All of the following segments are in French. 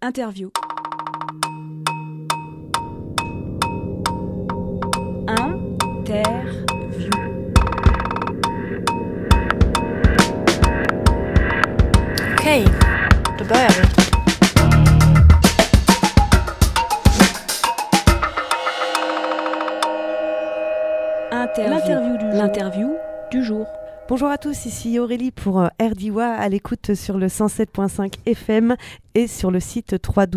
Interview. Interview. Okej, då börjar vi. L'interview du jour. Bonjour à tous, ici Aurélie pour RDIWA à l'écoute sur le 107.5 FM et sur le site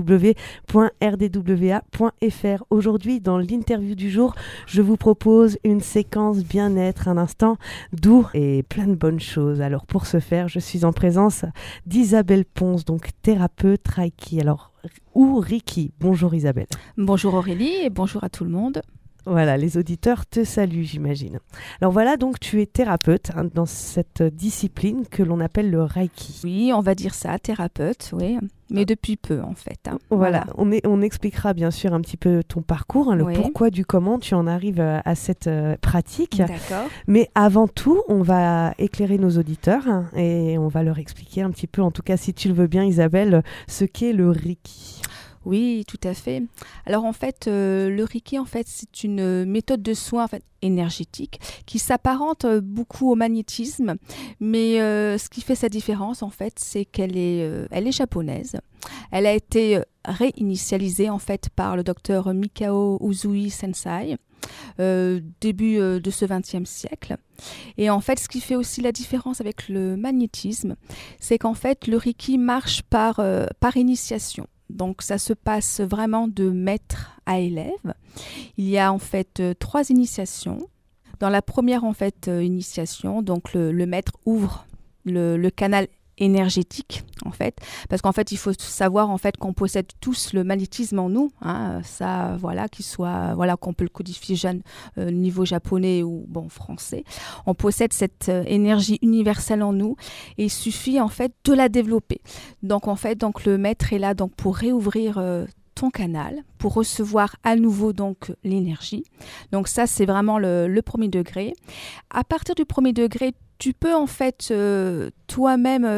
www.rdwa.fr. Aujourd'hui, dans l'interview du jour, je vous propose une séquence bien-être, un instant doux et plein de bonnes choses. Alors pour ce faire, je suis en présence d'Isabelle Ponce, donc thérapeute Reiki. Alors, ou Reiki. Bonjour Isabelle. Bonjour Aurélie et bonjour à tout le monde. Voilà, les auditeurs te saluent, j'imagine. Alors voilà, donc tu es thérapeute dans cette discipline que l'on appelle le Reiki. Oui, on va dire ça, thérapeute, oui, mais depuis peu en fait. Voilà. On expliquera bien sûr un petit peu ton parcours, le pourquoi du comment tu en arrives à cette pratique. D'accord. Mais avant tout, on va éclairer nos auditeurs et on va leur expliquer un petit peu, en tout cas si tu le veux bien Isabelle, ce qu'est le Reiki. Oui, tout à fait. Alors en fait, le Reiki, en fait, c'est une méthode de soin en fait, énergétique qui s'apparente beaucoup au magnétisme, mais ce qui fait sa différence, en fait, c'est qu'elle est japonaise. Elle a été réinitialisée en fait par le docteur Mikao Usui Sensei. Début de ce XXe siècle. Et en fait, ce qui fait aussi la différence avec le magnétisme, c'est qu'en fait, le Reiki marche par initiation. Donc, ça se passe vraiment de maître à élève. Il y a en fait 3 initiations. Dans la première en fait initiation, donc le maître ouvre le canal énergétique en fait, parce qu'en fait il faut savoir en fait qu'on possède tous le magnétisme en nous, ça voilà, qu'on peut le codifier niveau japonais ou français, on possède cette énergie universelle en nous et il suffit en fait de la développer. Donc en fait le maître est là donc pour réouvrir ton canal, pour recevoir à nouveau donc l'énergie. Donc ça c'est vraiment le premier degré. À partir du premier degré, tu peux en fait toi-même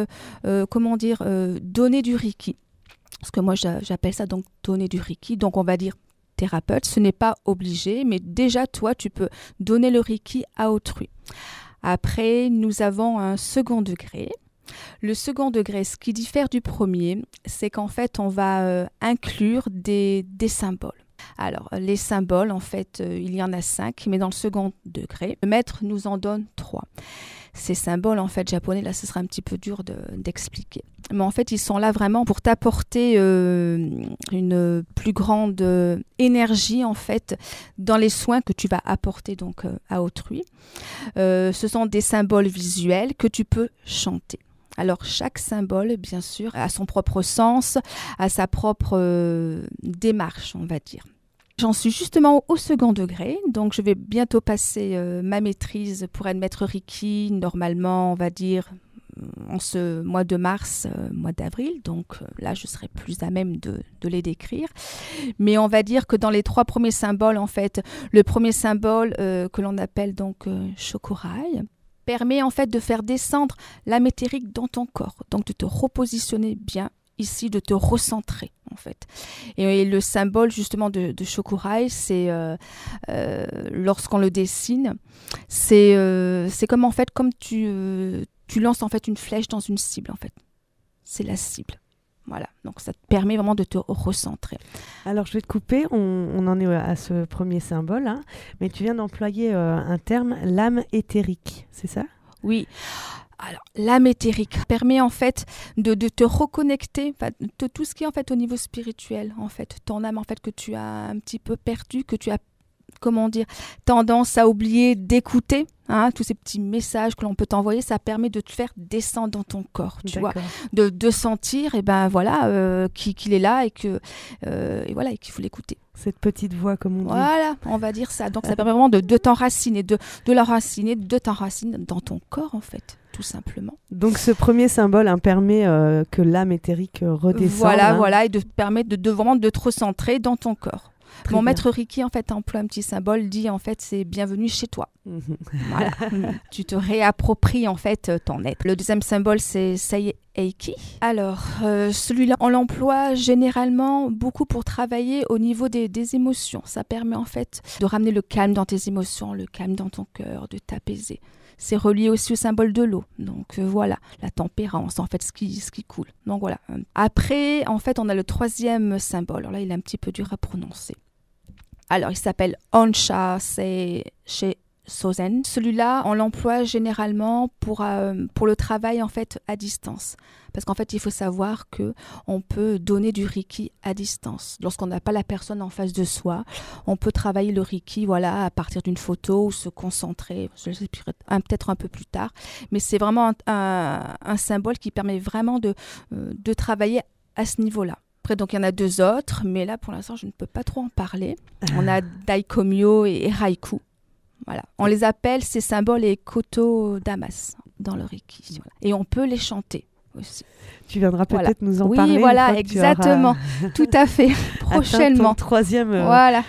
donner du Reiki. Parce que moi j'appelle ça donc donner du Reiki. Donc on va dire thérapeute, ce n'est pas obligé, mais déjà toi tu peux donner le Reiki à autrui. Après nous avons un second degré. Le second degré, ce qui diffère du premier, c'est qu'en fait on va inclure des symboles. Alors, les symboles, en fait, il y en a 5, mais dans le second degré, le maître nous en donne 3. Ces symboles, en fait, japonais, là, ce sera un petit peu dur d'expliquer. Mais en fait, ils sont là vraiment pour t'apporter une plus grande énergie, en fait, dans les soins que tu vas apporter donc à autrui. Ce sont des symboles visuels que tu peux chanter. Alors, chaque symbole, bien sûr, a son propre sens, a sa propre démarche, on va dire. J'en suis justement au second degré, donc je vais bientôt passer ma maîtrise pour être maître Reiki, normalement, on va dire, en ce mois de mars, mois d'avril, donc là, je serai plus à même de les décrire. Mais on va dire que dans les 3 premiers symboles, en fait, le premier symbole que l'on appelle donc Shokurai, permet en fait de faire descendre l'âme éthérique dans ton corps, donc de te repositionner bien ici, de te recentrer en fait. Et le symbole justement de Shokurai, c'est lorsqu'on le dessine, c'est comme en fait comme tu lances en fait une flèche dans une cible en fait. C'est la cible. Voilà, donc ça te permet vraiment de te recentrer. Alors je vais te couper, on en est à ce premier symbole, mais tu viens d'employer un terme, l'âme éthérique, c'est ça ? Oui. Alors, l'âme éthérique permet en fait de te reconnecter de tout ce qui est en fait au niveau spirituel, en fait, ton âme en fait que tu as un petit peu perdu, que tu as tendance à oublier d'écouter, tous ces petits messages que l'on peut t'envoyer, ça permet de te faire descendre dans ton corps, tu vois, de sentir qu'il est là et qu'il faut l'écouter. Cette petite voix, comme on dit. Voilà, on va dire ça. Donc ça permet vraiment de t'enraciner, de t'enraciner dans ton corps en fait, tout simplement. Donc ce premier symbole permet que l'âme éthérique redescende. Voilà, et de te permettre vraiment de te recentrer dans ton corps. Très Mon bien. maître Reiki, en fait, emploie un petit symbole, dit, en fait, c'est bienvenue chez toi. Voilà. Tu te réappropries, en fait, ton être. Le deuxième symbole, c'est Seieiki. Alors, celui-là, on l'emploie généralement beaucoup pour travailler au niveau des émotions. Ça permet, en fait, de ramener le calme dans tes émotions, le calme dans ton cœur, de t'apaiser. C'est relié aussi au symbole de l'eau. Donc voilà, la tempérance, en fait, ce qui coule. Donc voilà. Après, en fait, on a le troisième symbole. Alors là, il est un petit peu dur à prononcer. Alors, il s'appelle Onsha Sozen. Celui-là, on l'emploie généralement pour le travail, en fait, à distance. Parce qu'en fait, il faut savoir qu'on peut donner du Reiki à distance. Lorsqu'on n'a pas la personne en face de soi, on peut travailler le Reiki, voilà, à partir d'une photo ou se concentrer, je sais peut-être un peu plus tard. Mais c'est vraiment un symbole qui permet vraiment de travailler à ce niveau-là. Après, donc, il y en a 2 autres, mais là, pour l'instant, je ne peux pas trop en parler. On a Daikomyo et Raiku. Voilà. On les appelle, ces symboles, les koto damas dans le Reiki. Voilà. Et on peut les chanter aussi. Tu viendras peut-être nous en oui, parler. Oui, voilà, exactement. Tout à fait. Prochainement. Troisième voilà.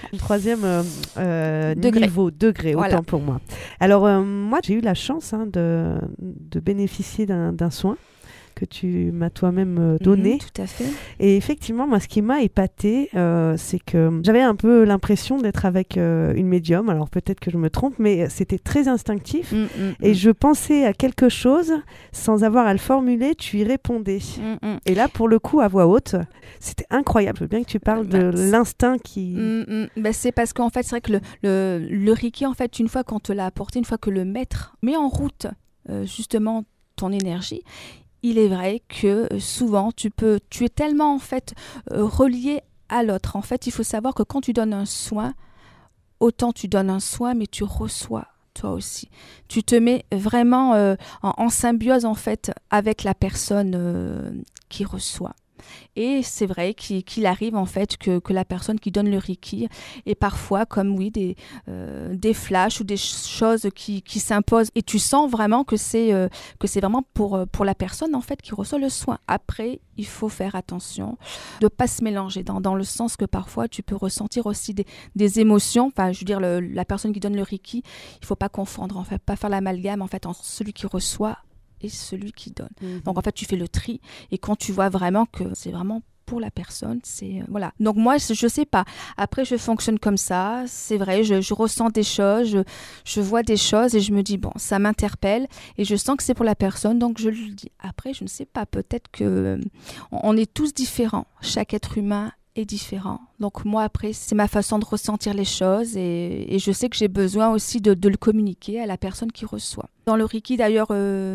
degré, voilà. Autant pour moi. Alors, moi, j'ai eu la chance de bénéficier d'un soin que tu m'as toi-même donné. Tout à fait. Et effectivement, moi, ce qui m'a épatée, c'est que j'avais un peu l'impression d'être avec une médium. Alors peut-être que je me trompe, mais c'était très instinctif. Et je pensais à quelque chose sans avoir à le formuler, tu y répondais. Et là, pour le coup, à voix haute, c'était incroyable. Je veux bien que tu parles de l'instinct qui... c'est parce qu'en fait, c'est vrai que le Reiki, en fait, une fois qu'on te l'a apporté, une fois que le maître met en route justement ton énergie, il est vrai que souvent, tu es tellement en fait relié à l'autre. En fait, il faut savoir que quand tu donnes un soin, autant tu donnes un soin, mais tu reçois toi aussi. Tu te mets vraiment en symbiose en fait avec la personne qui reçoit. Et c'est vrai qu'il arrive en fait que la personne qui donne le Reiki ait parfois comme des flashs ou des choses qui s'imposent et tu sens vraiment que c'est vraiment pour la personne en fait qui reçoit le soin. Après, il faut faire attention de ne pas se mélanger dans le sens que parfois tu peux ressentir aussi des émotions. Enfin, je veux dire, la personne qui donne le Reiki, il ne faut pas confondre, en fait, pas faire l'amalgame en fait entre celui qui reçoit et celui qui donne. Donc en fait, tu fais le tri et quand tu vois vraiment que c'est vraiment pour la personne, c'est voilà. Donc moi, je sais pas. Après, je fonctionne comme ça. C'est vrai, je ressens des choses, je vois des choses et je me dis bon, ça m'interpelle et je sens que c'est pour la personne, donc je le dis. Après, je ne sais pas. Peut-être que on est tous différents. Chaque être humain est différent. Donc moi, après, c'est ma façon de ressentir les choses et je sais que j'ai besoin aussi de le communiquer à la personne qui reçoit. Dans le Reiki, d'ailleurs,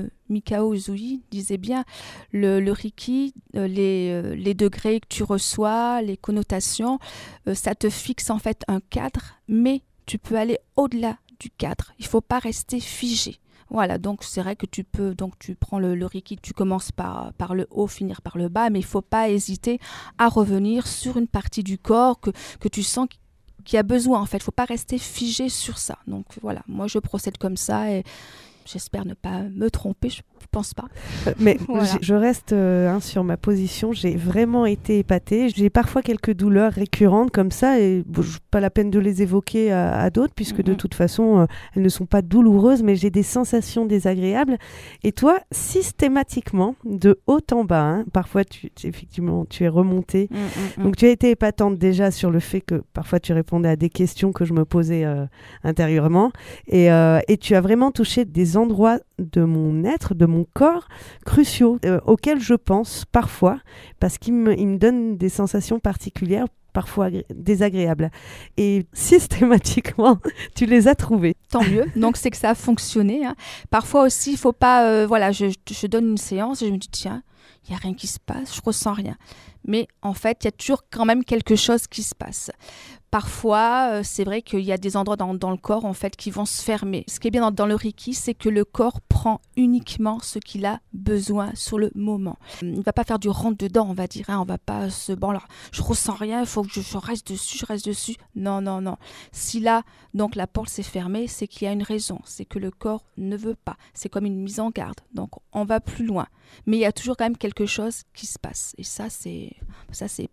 Mikao Usui disait bien, le Reiki, les degrés que tu reçois, les connotations, ça te fixe en fait un cadre, mais tu peux aller au-delà du cadre. Il ne faut pas rester figé. Voilà, donc c'est vrai que tu prends le Reiki, tu commences par le haut, finir par le bas, mais il ne faut pas hésiter à revenir sur une partie du corps que tu sens qu'il y a besoin en fait. Il ne faut pas rester figé sur ça. Donc voilà, moi je procède comme ça et j'espère ne pas me tromper, je ne pense pas. Mais voilà. je reste sur ma position, j'ai vraiment été épatée. J'ai parfois quelques douleurs récurrentes comme ça et pas la peine de les évoquer à d'autres puisque de toute façon, elles ne sont pas douloureuses, mais j'ai des sensations désagréables. Et toi, systématiquement, de haut en bas, parfois effectivement, tu es remontée. Donc tu as été épatante déjà sur le fait que parfois tu répondais à des questions que je me posais intérieurement et tu as vraiment touché des endroits de mon être, de mon corps cruciaux auxquels je pense parfois parce qu'ils me donnent des sensations particulières, parfois désagréables. Et systématiquement, tu les as trouvés. Tant mieux. Donc, c'est que ça a fonctionné. Hein. Parfois aussi, il ne faut pas... je donne une séance et je me dis, tiens, il n'y a rien qui se passe, je ne ressens rien. Mais en fait, il y a toujours quand même quelque chose qui se passe. Parfois, c'est vrai qu'il y a des endroits dans le corps en fait qui vont se fermer. Ce qui est bien dans le Reiki, c'est que le corps prend uniquement ce qu'il a besoin sur le moment. Il ne va pas faire du rentre-dedans, on va dire. Hein. On va pas se... Bon, alors, je ressens rien, il faut que je reste dessus. Non. Si là, donc la porte s'est fermée, c'est qu'il y a une raison. C'est que le corps ne veut pas. C'est comme une mise en garde. Donc, on va plus loin. Mais il y a toujours quand même quelque chose qui se passe. Et ça, c'est épatant.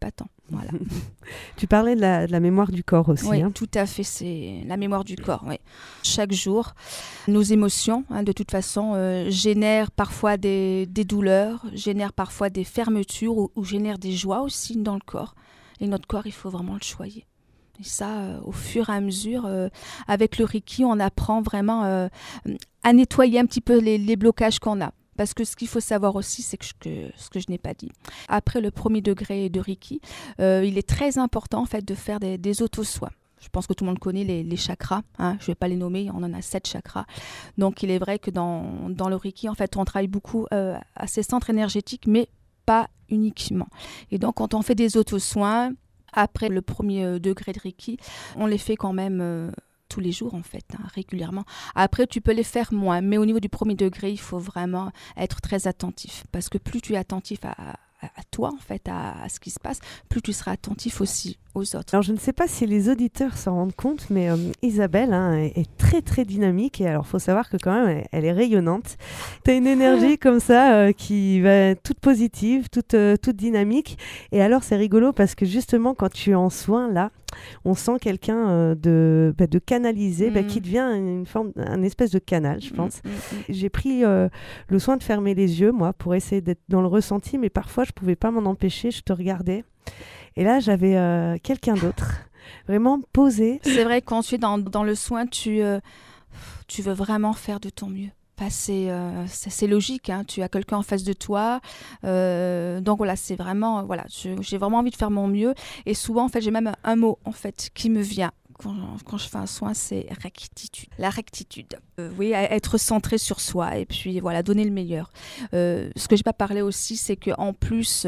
Voilà. Tu parlais de la mémoire du corps aussi. Oui, hein. tout à fait, c'est la mémoire du corps. Oui. Chaque jour, nos émotions, de toute façon, génèrent parfois des douleurs, génèrent parfois des fermetures ou génèrent des joies aussi dans le corps. Et notre corps, il faut vraiment le choyer. Et ça, au fur et à mesure, avec le Reiki, on apprend vraiment à nettoyer un petit peu les blocages qu'on a. Parce que ce qu'il faut savoir aussi, c'est que ce que je n'ai pas dit. Après le premier degré de Reiki, il est très important en fait, de faire des auto-soins. Je pense que tout le monde connaît les chakras. Hein. Je ne vais pas les nommer, on en a 7 chakras. Donc il est vrai que dans le Reiki, en fait, on travaille beaucoup à ces centres énergétiques, mais pas uniquement. Et donc quand on fait des auto-soins, après le premier degré de Reiki, on les fait quand même... tous les jours en fait, régulièrement. Après, tu peux les faire moins, mais au niveau du premier degré, il faut vraiment être très attentif. Parce que plus tu es attentif à toi, en fait, à ce qui se passe, plus tu seras attentif aussi aux autres. Alors, je ne sais pas si les auditeurs s'en rendent compte, mais Isabelle est très, très dynamique. Et alors, il faut savoir que quand même, elle est rayonnante. Tu as une énergie comme ça qui va toute positive, toute dynamique. Et alors, c'est rigolo parce que justement, quand tu es en soin, là, on sent quelqu'un de canalisé, qui devient un espèce de canal, je pense. J'ai pris le soin de fermer les yeux, moi, pour essayer d'être dans le ressenti, mais parfois, je ne pouvais pas m'en empêcher, je te regardais. Et là, j'avais quelqu'un d'autre, vraiment posé. C'est vrai, quand tu es dans le soin, tu veux vraiment faire de ton mieux. C'est logique, hein. Tu as quelqu'un en face de toi, donc voilà, c'est vraiment, voilà, j'ai vraiment envie de faire mon mieux, et souvent en fait j'ai même un mot en fait qui me vient quand je fais un soin, c'est rectitude. La rectitude, oui, être centré sur soi et puis voilà, donner le meilleur. Ce que j'ai pas parlé aussi, c'est que en plus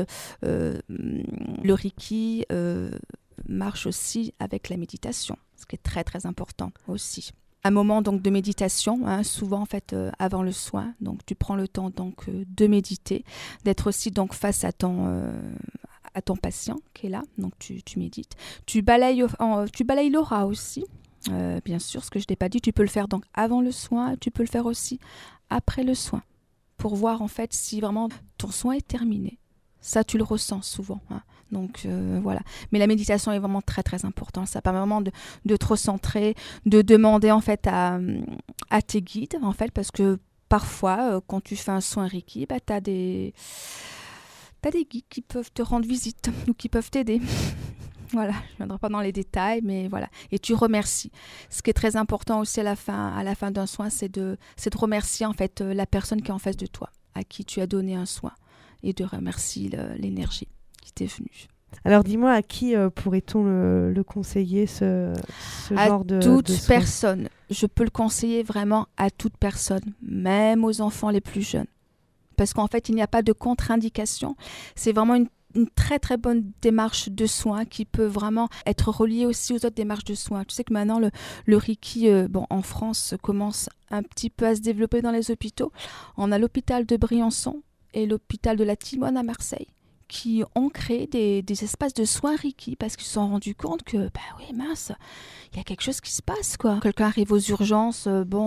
le Reiki marche aussi avec la méditation, ce qui est très très important aussi. Un moment donc de méditation, hein, souvent en fait avant le soin, donc tu prends le temps donc de méditer, d'être aussi donc face à ton patient qui est là, donc tu médites. Tu balayes l'aura aussi, bien sûr, ce que je t'ai pas dit, tu peux le faire donc avant le soin, tu peux le faire aussi après le soin, pour voir en fait si vraiment ton soin est terminé. Ça, tu le ressens souvent. Hein. Donc, voilà. Mais la méditation est vraiment très, très importante. Ça permet vraiment de te recentrer, de demander, en fait, à tes guides, en fait, parce que parfois, quand tu fais un soin Reiki, tu as des guides qui peuvent te rendre visite ou qui peuvent t'aider. Voilà, je ne viendrai pas dans les détails, mais voilà. Et tu remercies. Ce qui est très important aussi à la fin d'un soin, c'est de remercier, en fait, la personne qui est en face de toi, à qui tu as donné un soin. Et de remercier l'énergie qui t'est venue. Alors dis-moi, à qui pourrait-on le conseiller, ce genre de soins ? À toute personne. Je peux le conseiller vraiment à toute personne, même aux enfants les plus jeunes. Parce qu'en fait, il n'y a pas de contre-indication. C'est vraiment une très très bonne démarche de soins qui peut vraiment être reliée aussi aux autres démarches de soins. Tu sais que maintenant, le Reiki, en France, commence un petit peu à se développer dans les hôpitaux. On a l'hôpital de Briançon et l'hôpital de la Timone à Marseille qui ont créé des espaces de soins Reiki parce qu'ils se sont rendus compte que, oui, mince, il y a quelque chose qui se passe, quoi. Quelqu'un arrive aux urgences,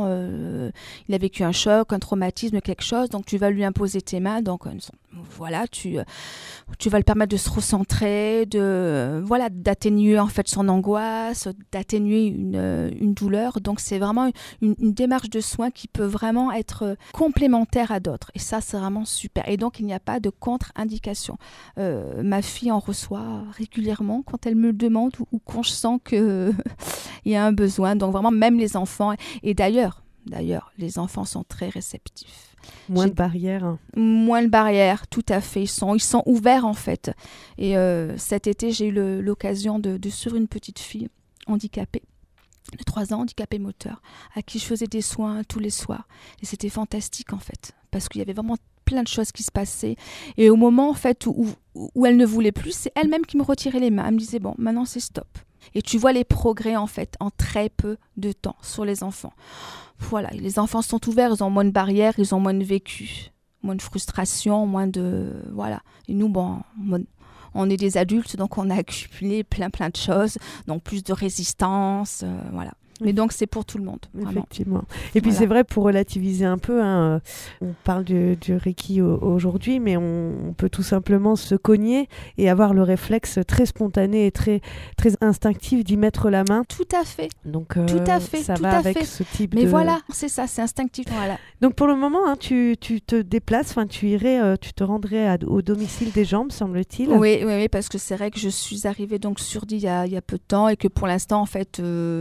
il a vécu un choc, un traumatisme, quelque chose, donc tu vas lui imposer tes mains, donc voilà, tu vas le permettre de se recentrer, d'atténuer en fait son angoisse, d'atténuer une douleur. Donc c'est vraiment une démarche de soins qui peut vraiment être complémentaire à d'autres. Et ça, c'est vraiment super. Et donc il n'y a pas de contre-indication. Ma fille en reçoit régulièrement quand elle me le demande ou quand je sens qu'il y a un besoin. Donc vraiment, même les enfants. Et d'ailleurs, les enfants sont très réceptifs. Moins de barrières. Moins de barrières, tout à fait. Ils sont ouverts en fait. Et cet été, j'ai eu l'occasion de suivre une petite fille handicapée de 3 ans, handicapée moteur, à qui je faisais des soins tous les soirs. Et c'était fantastique en fait, parce qu'il y avait vraiment plein de choses qui se passaient. Et au moment en fait où elle ne voulait plus, c'est elle-même qui me retirait les mains. Elle me disait, bon, maintenant c'est stop. Et tu vois les progrès en fait en très peu de temps sur les enfants. Voilà, les enfants sont ouverts, ils ont moins de barrières, ils ont moins de vécu, moins de frustration, moins de... Voilà. Et nous, on est des adultes, donc on a accumulé plein de choses, donc plus de résistance, voilà. Mais donc, c'est pour tout le monde. Vraiment. Effectivement. Et puis, c'est vrai, pour relativiser un peu, hein, on parle du Reiki aujourd'hui, mais on peut tout simplement se cogner et avoir le réflexe très spontané et très, très instinctif d'y mettre la main. Tout à fait. Donc, tout à fait. ça tout va à avec fait. ce type Mais de... voilà, c'est ça, c'est instinctif. Voilà. Donc, pour le moment, hein, tu te déplaces, tu te rendrais au domicile des gens, me semble-t-il. Oui, parce que c'est vrai que je suis arrivée donc sur Di il y a peu de temps et que pour l'instant, en fait,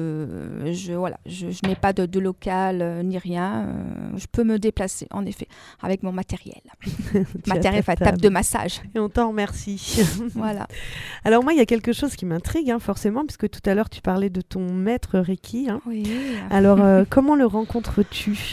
je n'ai pas de local ni rien. Je peux me déplacer, en effet, avec mon matériel. Matériel, table de massage. Et on t'en remercie. Voilà. Alors moi, il y a quelque chose qui m'intrigue, hein, forcément, puisque tout à l'heure, tu parlais de ton maître Reiki. Hein. Oui. Alors, comment le rencontres-tu ?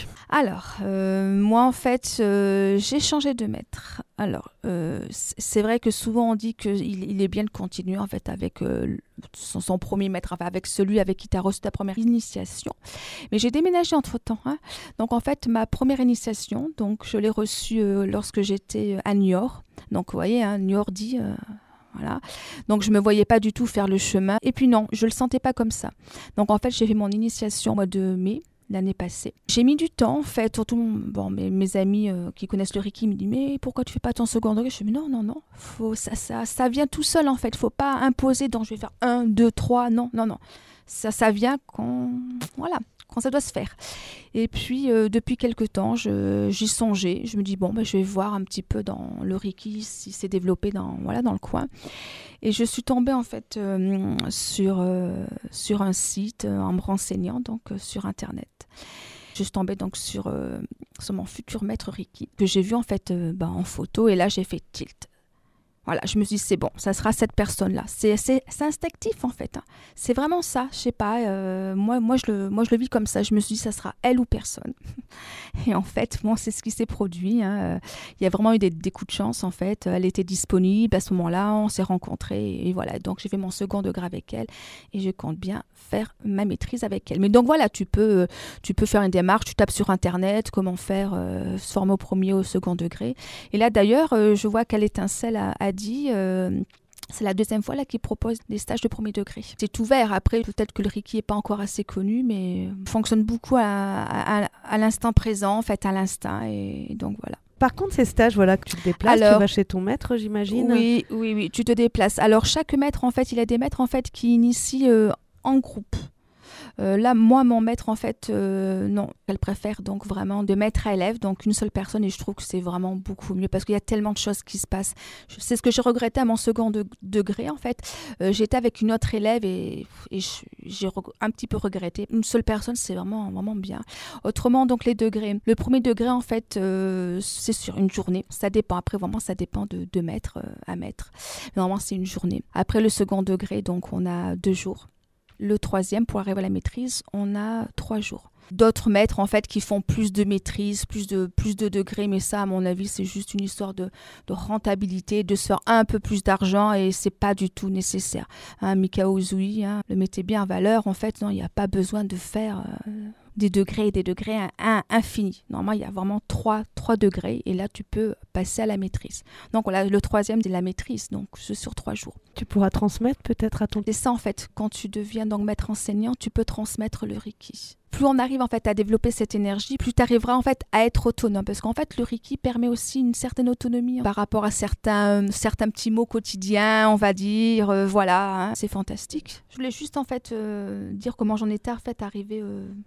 Alors, moi, en fait, j'ai changé de maître. Alors, c'est vrai que souvent, on dit qu'il est bien de continuer, en fait, avec son premier maître, enfin, avec celui avec qui tu as reçu ta première initiation. Mais j'ai déménagé entre-temps. Hein. Donc, en fait, ma première initiation, donc, je l'ai reçue lorsque j'étais à Niort. Donc, vous voyez, hein, Niort dit... Voilà. Donc, je ne me voyais pas du tout faire le chemin. Et puis, non, je ne le sentais pas comme ça. Donc, en fait, j'ai fait mon initiation au mois de mai. L'année passée. J'ai mis du temps, en fait, surtout mes amis qui connaissent le Reiki me disent « Mais pourquoi tu fais pas ton second degré ?» Je dis « Non, ça vient tout seul, en fait. Il ne faut pas imposer, donc je vais faire 1, 2, 3, non. Ça vient quand ça doit se faire. » Et puis, depuis quelque temps, j'y songeais. Je me dis « Bon, je vais voir un petit peu dans le Reiki si c'est développé dans le coin. » Et je suis tombée en fait sur un site en me renseignant donc sur Internet. Je suis tombée donc sur mon futur maître Reiki que j'ai vu en fait en photo et là j'ai fait tilt. Voilà, je me suis dit c'est bon, ça sera cette personne-là. C'est instinctif en fait. Hein. C'est vraiment ça. Je sais pas. Moi je le vis comme ça. Je me suis dit ça sera elle ou personne. Et en fait, c'est ce qui s'est produit. Hein. Il y a vraiment eu des coups de chance en fait. Elle était disponible à ce moment-là. On s'est rencontrés et voilà. Donc j'ai fait mon second degré avec elle et je compte bien faire ma maîtrise avec elle. Mais donc voilà, tu peux faire une démarche. Tu tapes sur Internet comment faire se former au premier ou au second degré. Et là d'ailleurs, je vois qu'elle étincelle à dit, c'est la deuxième fois là qu'il propose des stages de premier degré. C'est ouvert. Après, peut-être que le Reiki n'est pas encore assez connu, mais fonctionne beaucoup à l'instant présent, en fait, à l'instinct. Et donc voilà. Par contre, ces stages, voilà, que tu te déplaces, tu vas chez ton maître, j'imagine. Oui, tu te déplaces. Alors chaque maître, en fait, il a des maîtres en fait qui initient en groupe. Là, moi, mon maître, en fait, non, elle préfère donc vraiment de maître à élève, donc une seule personne, et je trouve que c'est vraiment beaucoup mieux parce qu'il y a tellement de choses qui se passent. C'est ce que je regrettais à mon second degré, en fait. J'étais avec une autre élève et j'ai un petit peu regretté. Une seule personne, c'est vraiment, vraiment bien. Autrement, donc les degrés. Le premier degré, en fait, c'est sur une journée. Ça dépend. Après, vraiment, ça dépend de maître à maître. Normalement, c'est une journée. Après le second degré, donc, on a 2 jours. Le troisième, pour arriver à la maîtrise, on a 3 jours. D'autres maîtres, en fait, qui font plus de maîtrise, plus de degrés, mais ça, à mon avis, c'est juste une histoire de rentabilité, de se faire un peu plus d'argent et c'est pas du tout nécessaire. Hein, Mikao Usui le mettait bien en valeur. En fait, non, il n'y a pas besoin de faire des degrés infinis. Normalement, il y a vraiment 3 degrés et là, tu peux passer à la maîtrise. Donc, voilà, le troisième, c'est la maîtrise, donc c'est sur 3 jours. Tu pourras transmettre peut-être à ton... C'est ça, en fait. Quand tu deviens donc maître enseignant, tu peux transmettre le Reiki. Plus on arrive en fait à développer cette énergie, plus tu arriveras en fait à être autonome. Parce qu'en fait, le Reiki permet aussi une certaine autonomie par rapport à certains petits mots quotidiens, on va dire. Voilà, hein. C'est fantastique. Je voulais juste en fait dire comment j'en étais en fait arrivée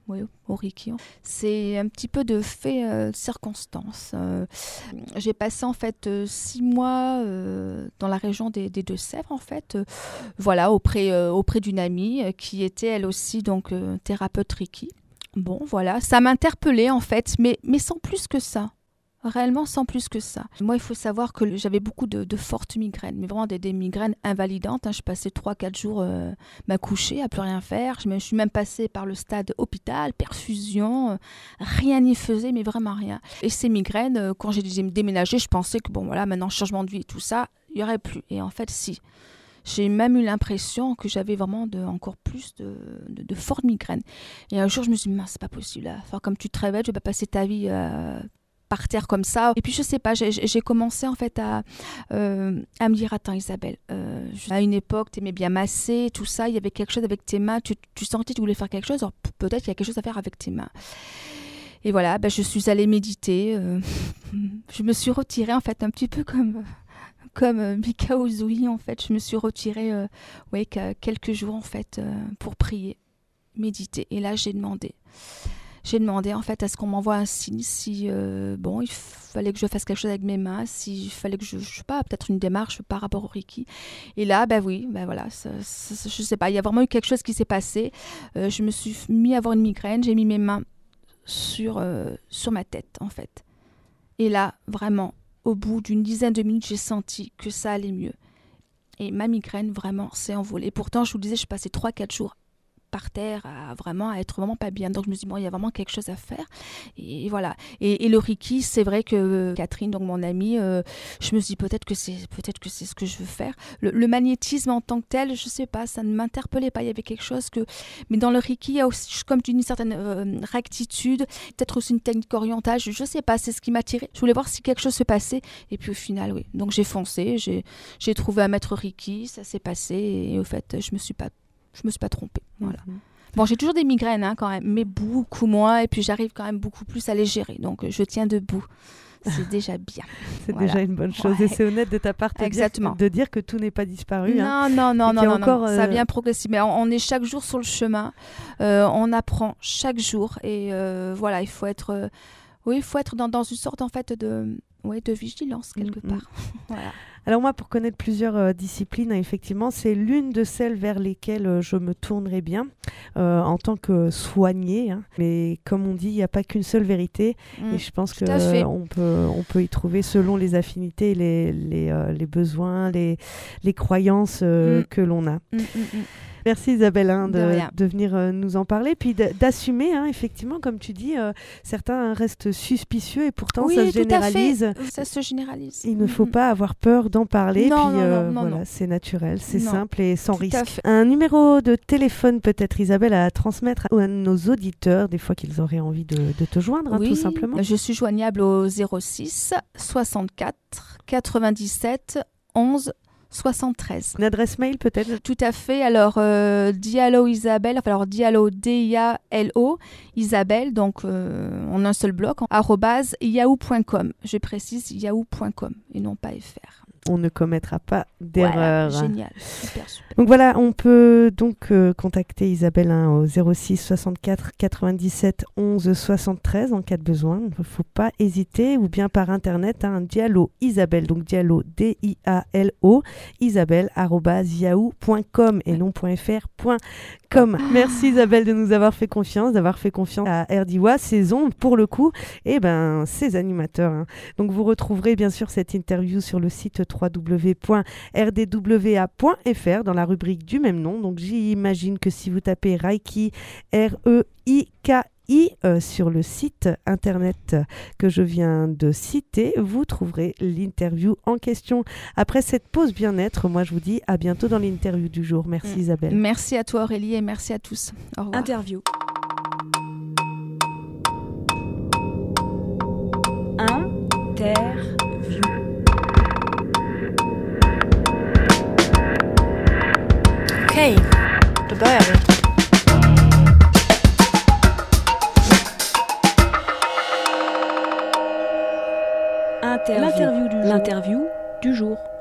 au Reiki. C'est un petit peu de fait circonstance. J'ai passé en fait 6 mois dans la région des Deux-Sèvres en fait. Voilà, auprès d'une amie qui était elle aussi donc thérapeute Reiki. Bon, voilà, ça m'interpellait en fait, mais sans plus que ça. Réellement sans plus que ça. Moi, il faut savoir que j'avais beaucoup de fortes migraines, mais vraiment des migraines invalidantes. Hein. Je passais 3-4 jours couchée, à plus rien faire. Je suis même passée par le stade hôpital, perfusion, rien n'y faisait, mais vraiment rien. Et ces migraines, quand j'ai déménagé, je pensais que bon, voilà, maintenant, changement de vie et tout ça, il n'y aurait plus. Et en fait, si. J'ai même eu l'impression que j'avais vraiment encore plus de fortes migraines. Et un jour, je me suis dit, c'est pas possible. Enfin, comme tu te réveilles, tu vas pas passer ta vie par terre comme ça. Et puis je sais pas, j'ai commencé en fait à me dire, attends Isabelle, à une époque tu aimais bien masser, tout ça, il y avait quelque chose avec tes mains, tu sentais que tu voulais faire quelque chose, alors peut-être qu'il y a quelque chose à faire avec tes mains. Et voilà, je suis allée méditer, je me suis retirée en fait un petit peu comme Mika Uzui en fait, je me suis retirée quelques jours en fait pour prier, méditer. Et là j'ai demandé en fait à ce qu'on m'envoie un signe si il fallait que je fasse quelque chose avec mes mains, s'il fallait que je sais pas, peut-être une démarche par rapport au Reiki. Et là voilà, je sais pas, il y a vraiment eu quelque chose qui s'est passé. Je me suis mis à avoir une migraine, j'ai mis mes mains sur ma tête en fait. Et là vraiment au bout d'une dizaine de minutes, j'ai senti que ça allait mieux. Et ma migraine vraiment s'est envolée. Et pourtant, je vous le disais, je passais 3-4 jours par terre à être vraiment pas bien. Donc je me suis dit, il y a vraiment quelque chose à faire. Et voilà. Et le Reiki, c'est vrai que Catherine, donc mon amie, je me suis dit peut-être que c'est ce que je veux faire. Le magnétisme en tant que tel, je sais pas, ça ne m'interpellait pas. Il y avait quelque chose que... Mais dans le Reiki, il y a aussi, comme tu dis, une certaine rectitude, peut-être aussi une technique orientale, je sais pas, c'est ce qui m'a attirée. Je voulais voir si quelque chose se passait. Et puis au final, oui. Donc j'ai foncé, j'ai trouvé un maître Reiki, ça s'est passé. Et au fait, je me suis pas trompée. Voilà. Bon, j'ai toujours des migraines quand même, mais beaucoup moins. Et puis j'arrive quand même beaucoup plus à les gérer. Donc je tiens debout. C'est déjà bien. C'est déjà une bonne chose. Ouais. Et c'est honnête de ta part de dire que tout n'est pas disparu. Non. Ça vient progressivement. Mais on est chaque jour sur le chemin. On apprend chaque jour. Et voilà, il faut être dans une sorte en fait de vigilance quelque part. Voilà. Alors moi, pour connaître plusieurs disciplines, effectivement, c'est l'une de celles vers lesquelles je me tournerai bien en tant que soignée. Mais comme on dit, il n'y a pas qu'une seule vérité. Et je pense qu'on peut y trouver selon les affinités, les besoins, les croyances que l'on a. Merci Isabelle de venir nous en parler, puis d'assumer, effectivement, comme tu dis, certains restent suspicieux et pourtant ça se généralise. Ça se généralise. Il ne faut pas avoir peur d'en parler, non. C'est naturel, c'est simple et sans risque. Un numéro de téléphone peut-être, Isabelle, à transmettre à nos auditeurs, des fois qu'ils auraient envie de te joindre, tout simplement. Je suis joignable au 06 64 97 11 73. Une adresse mail peut-être? Tout à fait. Alors, Diallo Isabelle, Diallo D-I-A-L-O, Isabelle, donc en un seul bloc, @yahoo.com. Je précise yahoo.com et non pas .fr. On ne commettra pas d'erreur. Voilà, génial, super. Donc voilà, on peut donc contacter Isabelle au 06 64 97 11 73 en cas de besoin. Il ne faut pas hésiter, ou bien par internet, Diallo Isabelle, donc Diallo D-I-A-L-O, Isabelle @yahoo.com et non .fr.com. Merci Isabelle de nous avoir fait confiance, d'avoir fait confiance à RDIWA, ces ondes pour le coup, et ces animateurs. Donc vous retrouverez bien sûr cette interview sur le site www.rdwa.fr dans la rubrique du même nom. Donc j'imagine que si vous tapez Reiki, R-E-I-K-I, sur le site internet que je viens de citer, vous trouverez l'interview en question. Après cette pause bien-être, moi je vous dis à bientôt dans l'interview du jour. Merci Isabelle. Merci à toi Aurélie et merci à tous. Au revoir. Interview. Okej, då börjar vi. L'interview du jour.